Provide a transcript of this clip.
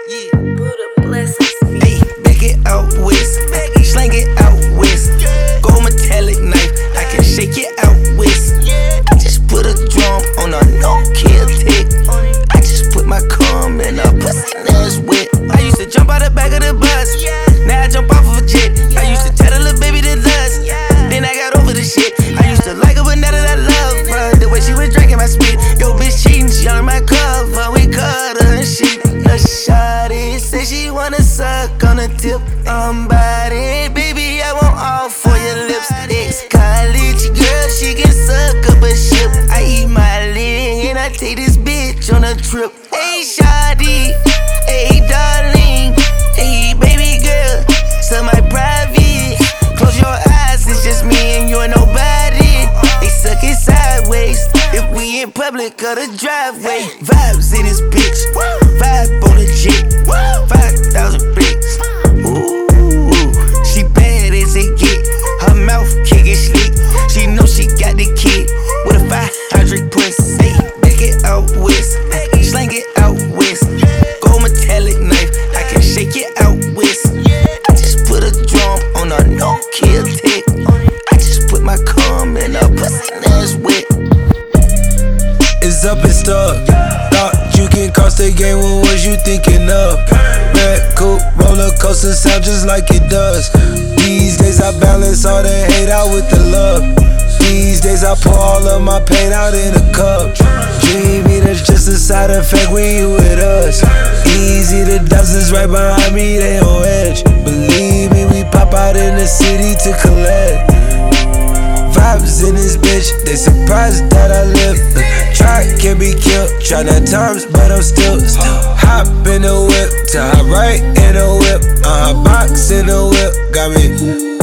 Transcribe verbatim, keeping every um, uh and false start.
Yeah, Buddha blessings. Ayy, back it out west, slang it out west. Gold metallic knife, I can shake it out west. I just put a drum on a no-kill tick. I just put my cum in a pussy that's wet. I used to jump out the back of the bus, now I jump off of a jet. I used to tell the little baby to lust, then I got over the shit. I used to like her, but now that I love her, the way she was drinking my spit. Yo, bitch cheating, she on my cover, we cut her and shit. The shawty say she wanna suck on the tip. I'm body, baby, I want all for your lips. Ex-college girl, she can suck up a ship. I eat my leg and I take this bitch on a trip. Hey, shawty, hey, darling, hey, baby girl, so my private. Close your eyes, it's just me and you and nobody. They suck it sideways if we in public or the driveway. Vibes in this bitch, vibe on the jet, five thousand bricks. Ooh, she bad as it get, her mouth kickin' slick. She know she got the kid with a five hundred pussy. Hey, back it out west, slang it out west. Gold metallic knife, I can shake it out west. I just put a drum on a no-kill tick. I just put my cum in a pussy that's wet. It's up and stuck. Thought you can cross the game, what was you thinking of? Red coupe, roller coaster sound just like it does. These days I balance all the hate out with the love. These days I pour all of my pain out in a cup. Dreamy, that's just a side effect when you with us. Easy, the dozens right behind me, they on edge. Believe me, we pop out in the city to collect. Vibes in this bitch, they surprised that I live. Try can be killed, try nine times, but I'm still, still. Hop in the whip, to hop right in the whip. Uh, box in the whip, got me